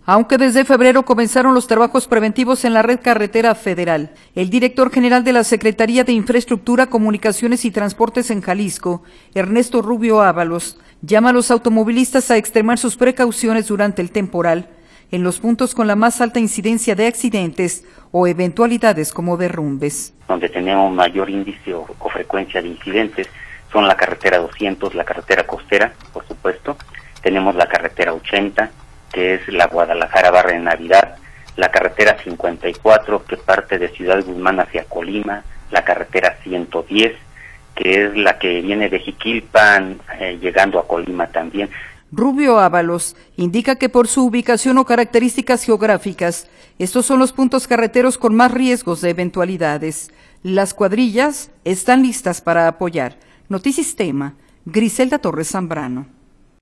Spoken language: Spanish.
Aunque desde febrero comenzaron los trabajos preventivos en la red carretera federal, el director general de la Secretaría de Infraestructura, Comunicaciones y Transportes en Jalisco, Ernesto Rubio Ábalos, llama a los automovilistas a extremar sus precauciones durante el temporal en los puntos con la más alta incidencia de accidentes o eventualidades como derrumbes. Donde tenemos mayor índice o frecuencia de incidentes son la carretera 200, la carretera costera, por supuesto, tenemos la carretera 80, que es la Guadalajara-Barra de Navidad, la carretera 54, que parte de Ciudad Guzmán hacia Colima, la carretera 110, que es la que viene de Jiquilpan, llegando a Colima también. Rubio Ábalos indica que por su ubicación o características geográficas, estos son los puntos carreteros con más riesgos de eventualidades. Las cuadrillas están listas para apoyar. Notisistema, Griselda Torres Zambrano.